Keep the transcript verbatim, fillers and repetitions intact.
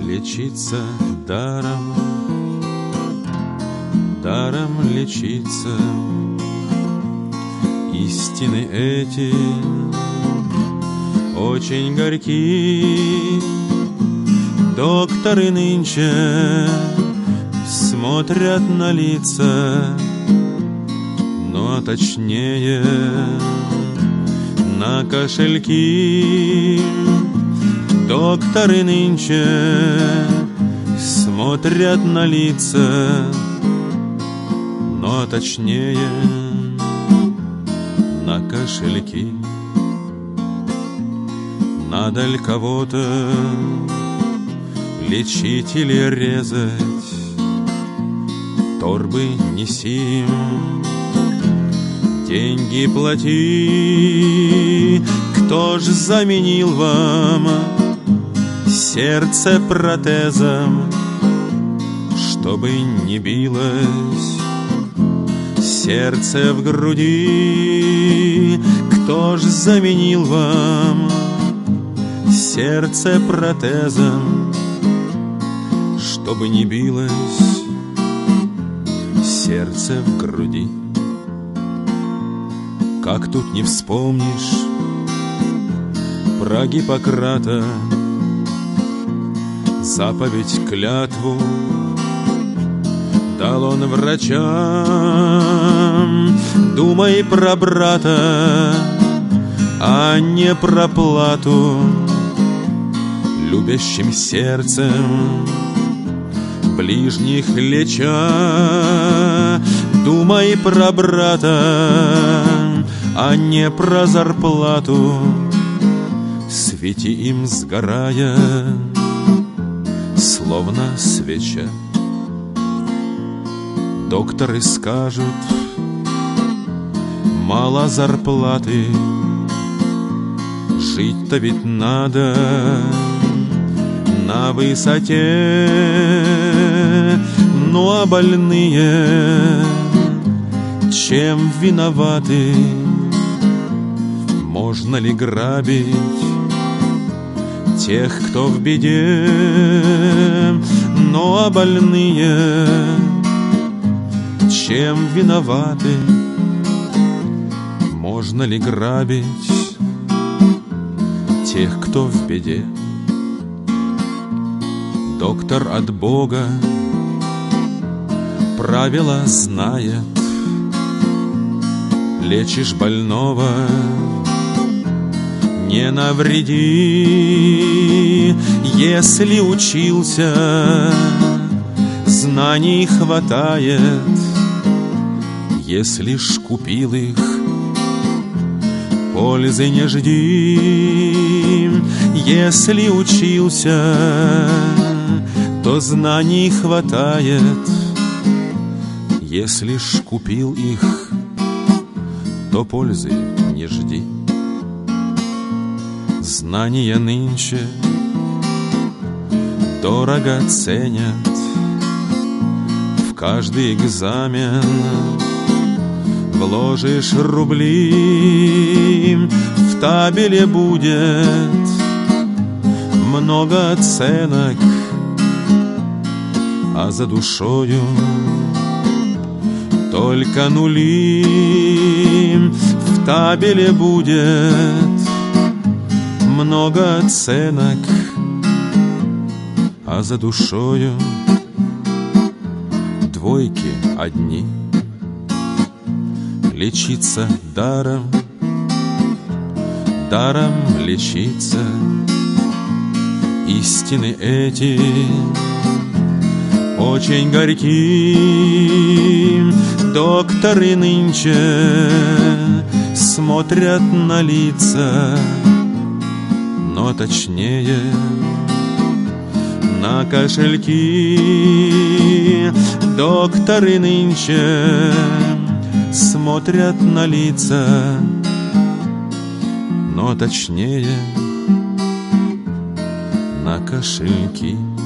Лечиться даром, даром лечиться. Истины эти очень горьки. Докторы нынче смотрят на лица, ну а точнее на кошельки. Докторы нынче смотрят на лица, ну а точнее на кошельки. Надо ли кого-то лечить или резать? Торбы неси им, деньги плати. Кто ж заменил вам сердце протезом, чтобы не билось сердце в груди? Кто ж заменил вам сердце протезом, чтобы не билось сердце в груди? Как тут не вспомнишь про Гиппократа, заповедь, клятву дал он врачам. Думай про брата, а не про плату. Любящим сердцем ближних леча. Думай про брата, а не про зарплату. Свети им, сгорая, словно свеча. Докторы скажут: мало зарплаты, жить-то ведь надо на высоте. Ну а больные чем виноваты? Можно ли грабить тех, кто в беде? Ну а больные чем виноваты? Можно ли грабить тех, кто в беде? Доктор от Бога правила знает. Лечишь больного, не навреди. Если учился, знаний хватает. Если ж купил их, пользы не жди. Если учился, то знаний хватает. Если ж купил их, то пользы не жди. Знания нынче дорого ценят. В каждый экзамен вложишь рубли. В табеле будет много оценок, а за душою только нули. В табеле будет много оценок, а за душою двойки одни. Лечиться даром, даром лечиться. Истины эти очень горьки. Докторы нынче смотрят на лица, но точнее на кошельки. Докторы нынче смотрят на лица, но точнее на кошельки.